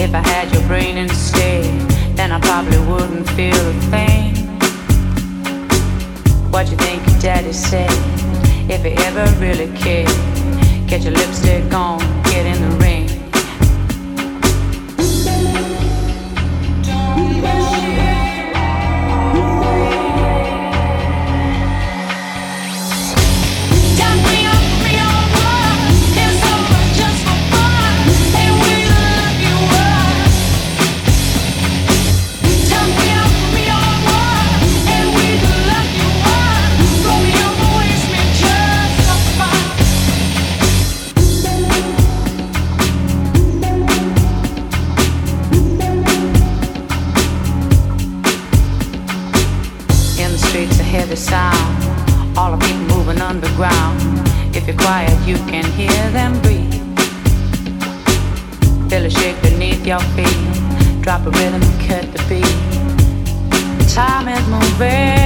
If I had your brain instead, then I probably wouldn't feel a thing. What you think your daddy said? If he ever really cared, get your lipstick on, get in the ring. Heavy sound, all the people moving underground. If you're quiet, you can hear them breathe. Feel a shake beneath your feet. Drop a rhythm and cut the beat. Time is moving.